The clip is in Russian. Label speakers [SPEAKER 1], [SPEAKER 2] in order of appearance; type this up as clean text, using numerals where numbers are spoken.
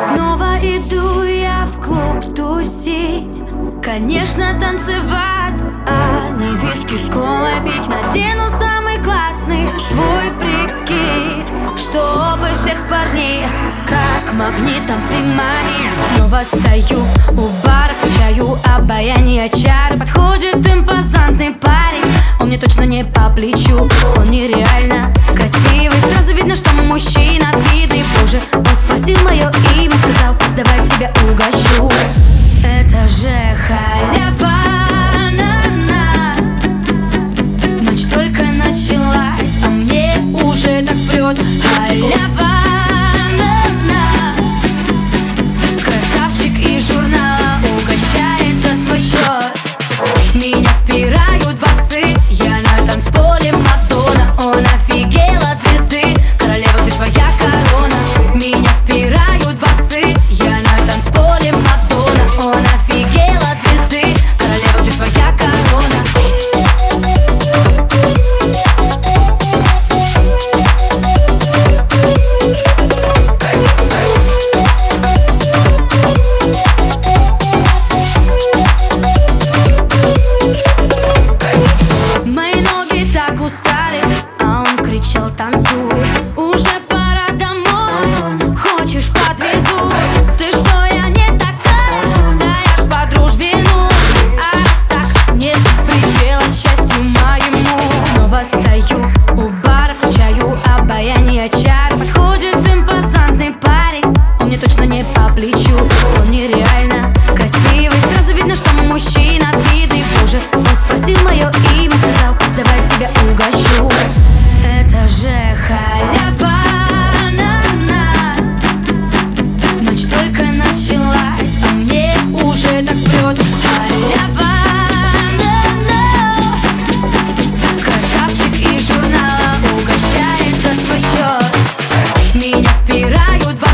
[SPEAKER 1] Снова иду я в клуб тусить, конечно, танцевать, а не виски с колой пить. Надену самый классный свой прикид, чтобы всех парней как магнитом приманить. Снова стою у бара, включаю обаяние чары. Подходит импозантный парень, он мне точно не по плечу. Он нереально красивый, сразу видно, что мужчина видный. Позже он спросил мое имя, сказал: давай тебя угощу. Это же халява, на-на. Ночь только началась, а мне уже так прет. Халява, на-на. Красавчик из журнала угощает за свой счет. Меня впирают басы, я на танцполе Мадонна. Он офигел от звезды, королева, ты твоя корона. Меня впирают басы, я на танцполе Мадонна. Он офигел от звезды, королева, ты твоя корона. Мои ноги так устали, а он кричал: танцуй, уже пора домой. Хочешь, подвезу? Ты что, я не такая? Да я ж по дружбе, ну. А раз так, нет предела счастью моему. Снова стою у бара, включаю обаяние чары. Подходит импозантный парень, он мне точно не по плечу. Он нереально красивый, сразу видно, что мужчина видный. Позже он спросил мое имя, сказал: давай тебя угощу. Это же халява, на-на. Ночь только началась, а мне уже так прет. Халява, на-на. Красавчик из журнала угощает за свой счет. Меня впирают в